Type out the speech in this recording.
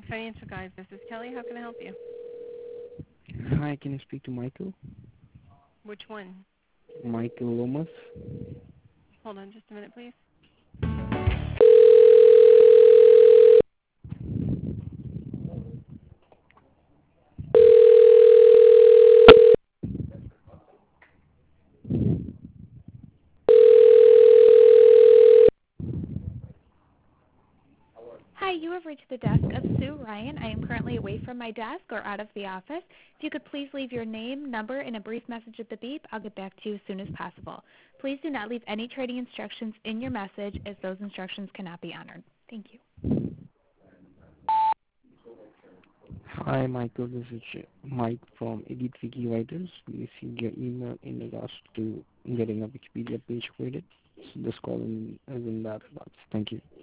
Financial Guys. This is Kelly. How can I help you? Hi, can I speak to Michael? Which one? Michael Lomas. Hold on just a minute, please. Hi, you have reached the desk of Sue Ryan. I am currently away from my desk or out of the office. If you could please leave your name, number, and a brief message at the beep, I'll get back to you as soon as possible. Please do not leave any trading instructions in your message as those instructions cannot be honored. Thank you. Hi, Michael. This is Mike from Elite Wiki Writers. We received your email in regards to getting a Wikipedia page created. So this call is in that regards. Thank you.